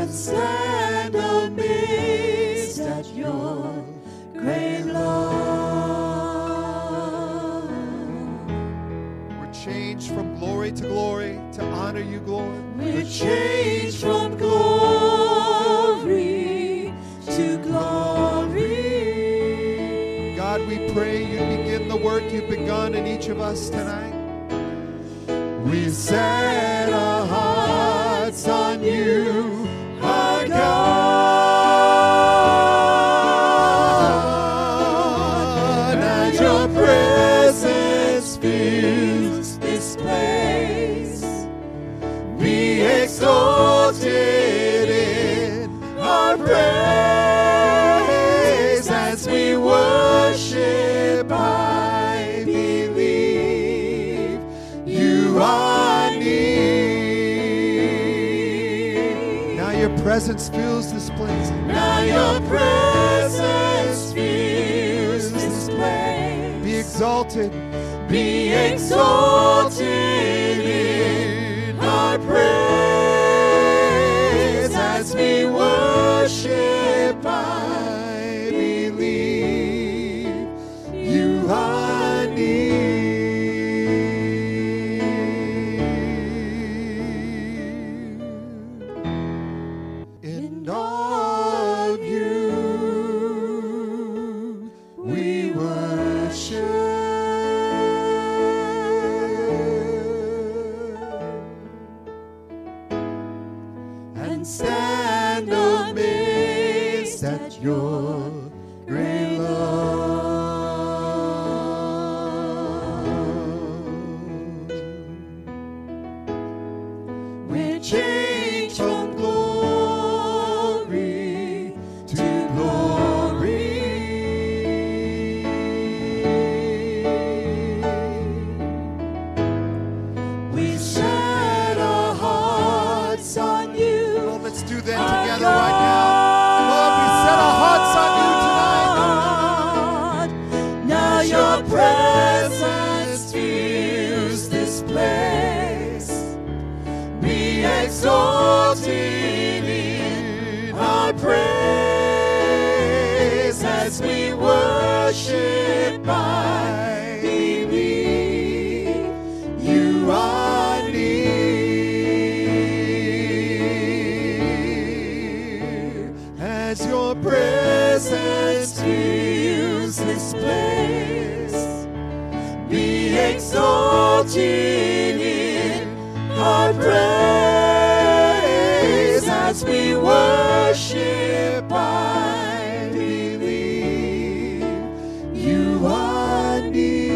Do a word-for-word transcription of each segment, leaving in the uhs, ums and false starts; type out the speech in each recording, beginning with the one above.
and stand amazed at your great love. We're changed from glory to glory to honor you, Lord. We're changed from glory to glory. God, we pray you begin the work you've begun in each of us tonight. We set our hearts on you, our God, and your presence fills this place. Be exalted in our praise as we worship. I believe you are near. Now your presence fills this place. Now your presence fills this place. Be exalted. Be exalted in our praise as we worship. I believe you are near. In all of you we worship. And stand amazed at your great love. We're changed from glory to glory. We set our hearts on you. Lord, let's do that together right now. Lord, we set our hearts on you tonight. Now your presence fills this place. Be exalted in our praise as we worship. I believe you are near. As your presence fills this place, be exalted in our praise as we worship. I believe you are near.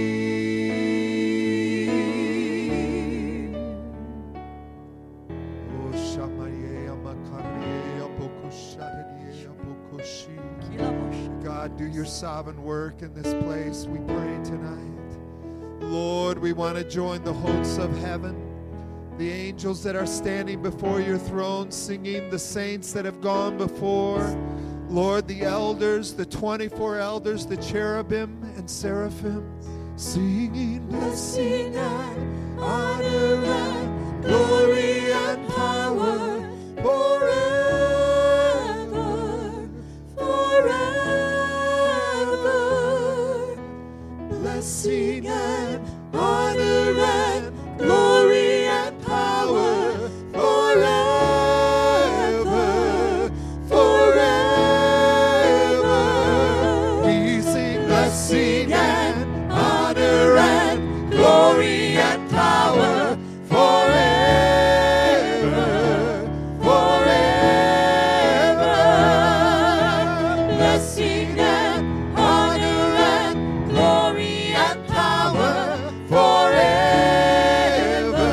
Oh, Shamaria, Makaria, Bokusharia, Bokushi. God, do your sovereign work in this place, we pray tonight. Lord, we want to join the hosts of heaven, the angels that are standing before your throne, singing, the saints that have gone before. Lord, the elders, the twenty-four elders, the cherubim and seraphim, singing, Blessing and honor and glory and power forever, forever. Blessing and honor and glory and power forever, forever. we sing, Blessing and honor and glory and power forever, forever. Blessing and honor and glory and power forever,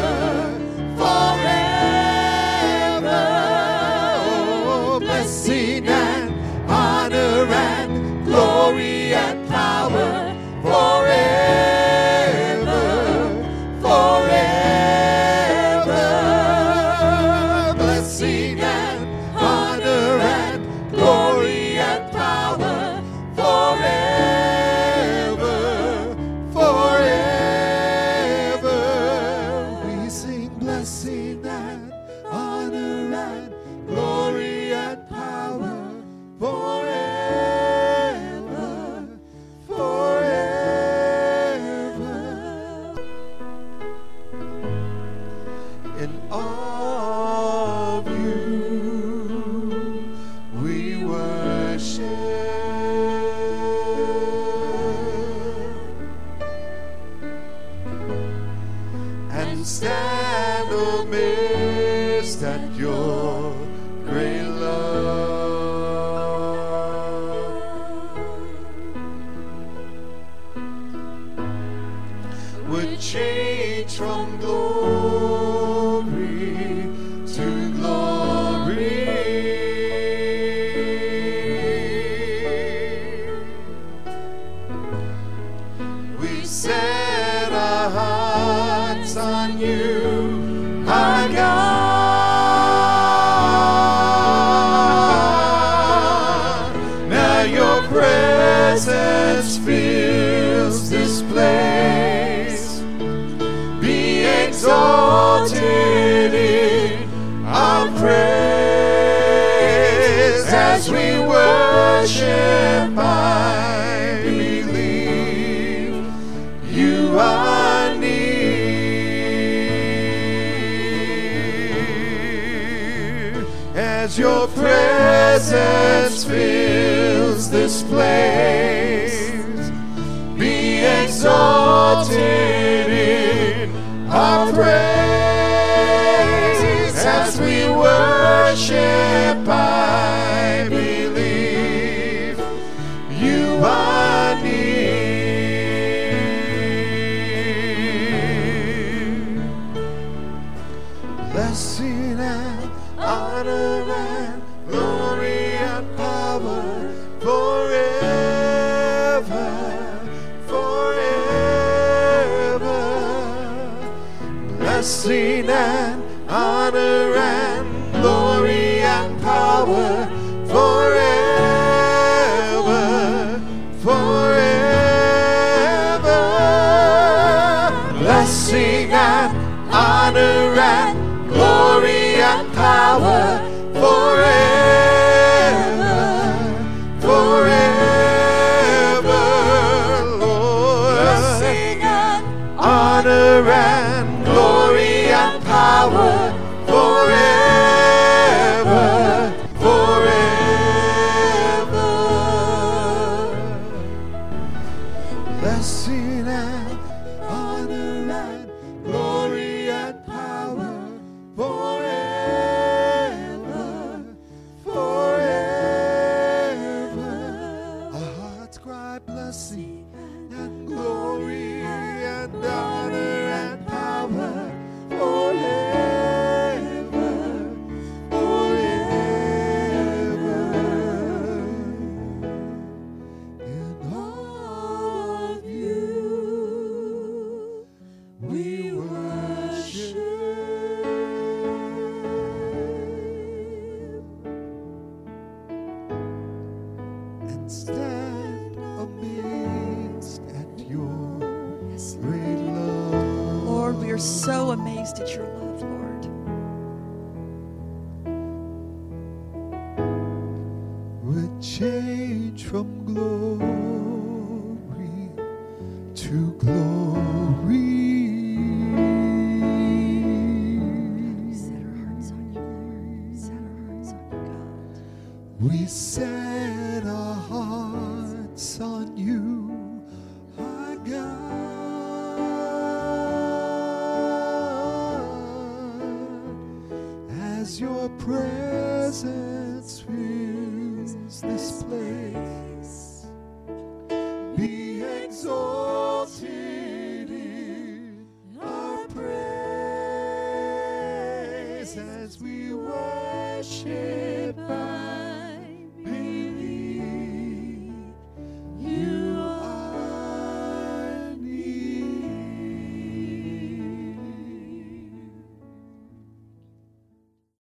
forever. Oh, blessing and honor and glory and power forever, forever. Blessing and honor and glory and power forever, forever. we sing, Blessing and honor and glory great love would change from glory to glory. We set our hearts on you, our God. Now your presence fills this place. Be exalted in our praise as we worship. I believe you are near as your presence fills this place. Be exalted in our praise as we worship. I believe you are near. Blessing and honor and glory and power forever, forever. Blessing and honor and glory and power forever, forever. Blessing and honor and glory and power forever, forever, Lord. Blessing and honor and glory and power forever, forever. Blessing and honor and glory and power forever, forever. Our hearts cry blessing and glory and honor and power forever, forever. In all of you we worship. And stand amazed at your great love. Lord, we are so amazed at your love, Lord. Would change from glory to glory. We set our hearts on you, Lord. Set our hearts on you, God. We set our hearts on you, our God, as your presence fills this place. Be exalted in our praise as we worship. I